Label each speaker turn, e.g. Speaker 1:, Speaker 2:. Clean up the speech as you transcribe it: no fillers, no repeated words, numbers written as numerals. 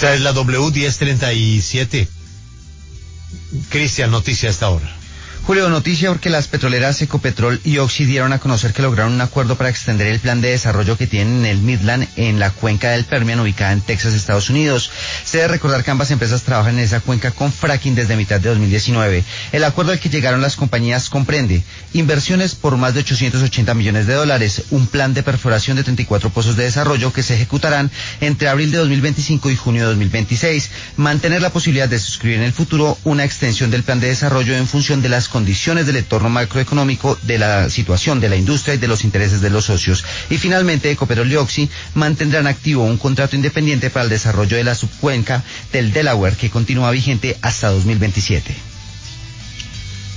Speaker 1: Esta es la W1037. Cristian, noticia a esta hora.
Speaker 2: Julio, noticia porque las petroleras Ecopetrol y Oxy dieron a conocer que lograron un acuerdo para extender el plan de desarrollo que tienen en el Midland, en la cuenca del Permian, ubicada en Texas, Estados Unidos. Se debe recordar que ambas empresas trabajan en esa cuenca con fracking desde mitad de 2019. El acuerdo al que llegaron las compañías comprende inversiones por más de 880 millones de dólares, un plan de perforación de 34 pozos de desarrollo que se ejecutarán entre abril de 2025 y junio de 2026, mantener la posibilidad de suscribir en el futuro una extensión del plan de desarrollo en función de las condiciones del entorno macroeconómico, de la situación de la industria y de los intereses de los socios. Y finalmente, Ecopetrol y Oxy mantendrán activo un contrato independiente para el desarrollo de la subcuenca del Delaware que continúa vigente hasta 2027.